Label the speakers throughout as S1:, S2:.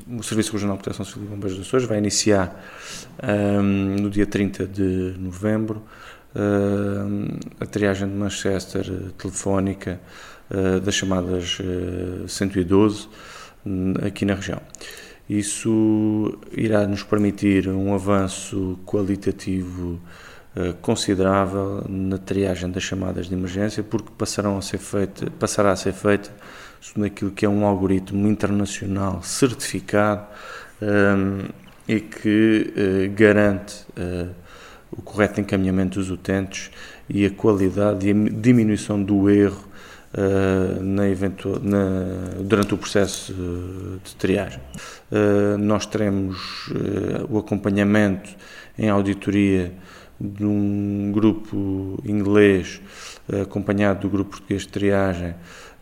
S1: o Serviço Regional de Proteção Civil e Bombeiros dos Açores vai iniciar no dia 30 de novembro a triagem de Manchester telefónica das chamadas 112 aqui na região. Isso irá nos permitir um avanço qualitativo considerável na triagem das chamadas de emergência, porque passará a ser feita segundo aquilo que é um algoritmo internacional certificado e que garante o correto encaminhamento dos utentes e a qualidade e a diminuição do erro durante o processo de triagem. Nós teremos o acompanhamento em auditoria de um grupo inglês acompanhado do grupo português de triagem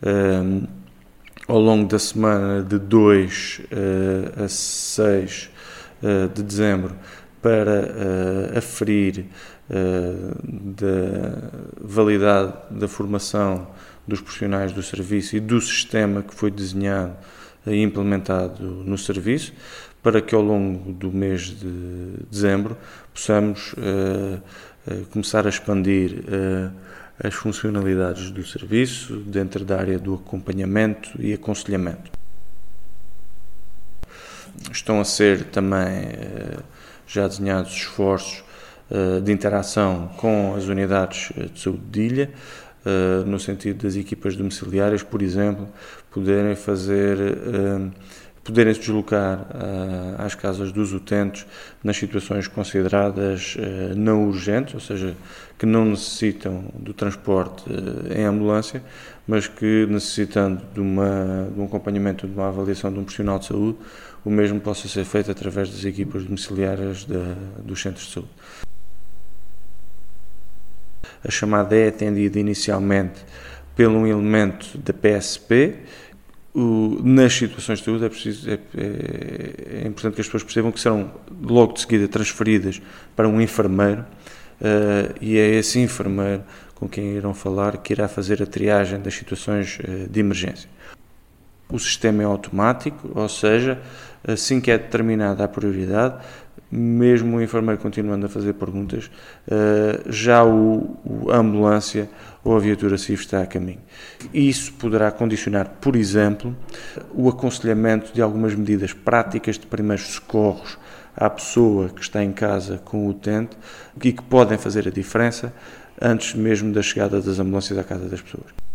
S1: ao longo da semana de 2 a 6 de dezembro para aferir da validade da formação dos profissionais do serviço e do sistema que foi desenhado e implementado no serviço, para que ao longo do mês de dezembro possamos começar a expandir as funcionalidades do serviço dentro da área do acompanhamento e aconselhamento. Estão a ser também já desenhados esforços de interação com as unidades de saúde de ilha, no sentido das equipas domiciliárias, por exemplo, poderem se deslocar às casas dos utentes nas situações consideradas não urgentes, ou seja, que não necessitam do transporte em ambulância, mas que, necessitando de um acompanhamento, de uma avaliação de um profissional de saúde, o mesmo possa ser feito através das equipas domiciliárias dos centros de saúde. A chamada é atendida inicialmente por um elemento da PSP. Nas situações de saúde é importante que as pessoas percebam que serão logo de seguida transferidas para um enfermeiro e é esse enfermeiro com quem irão falar que irá fazer a triagem das situações de emergência. O sistema é automático, ou seja, assim que é determinada a prioridade, mesmo o enfermeiro continuando a fazer perguntas, já a ambulância ou a viatura CIV está a caminho. Isso poderá condicionar, por exemplo, o aconselhamento de algumas medidas práticas de primeiros socorros à pessoa que está em casa com o utente e que podem fazer a diferença antes mesmo da chegada das ambulâncias à casa das pessoas.